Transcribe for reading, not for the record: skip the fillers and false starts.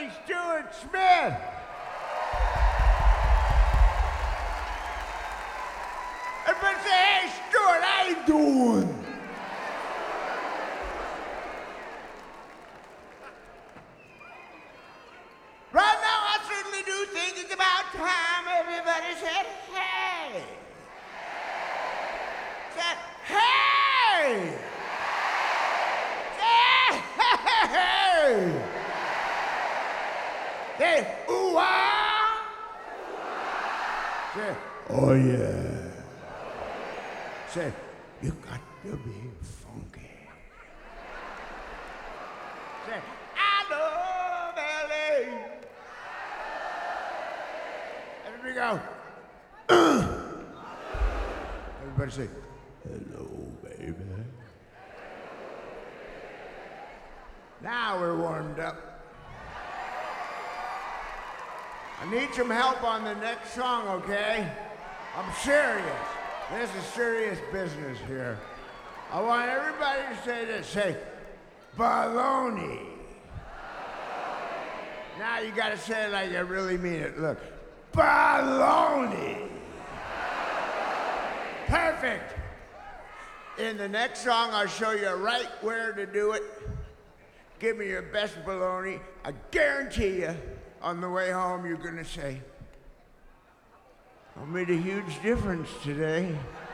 Hey, Stuart Smith! Everybody say, hey, Stuart, how you doing? Right now, I certainly do think it's about time everybody said, hey! Said, hey! Said, hey! Say, ooh-ah! Say, oh, yeah. Say, you got to be funky. Say, I love L.A. Everybody go. Everybody say, hello, baby. Now we're warmed up. I need some help on the next song, okay? I'm serious. This is serious business here. I want everybody to say this. Say, baloney. Now you gotta say it like you really mean it. Look, baloney. Perfect. In the next song, I'll show you right where to do it. Give me your best baloney. I guarantee you, on the way home, you're gonna say, I made a huge difference today.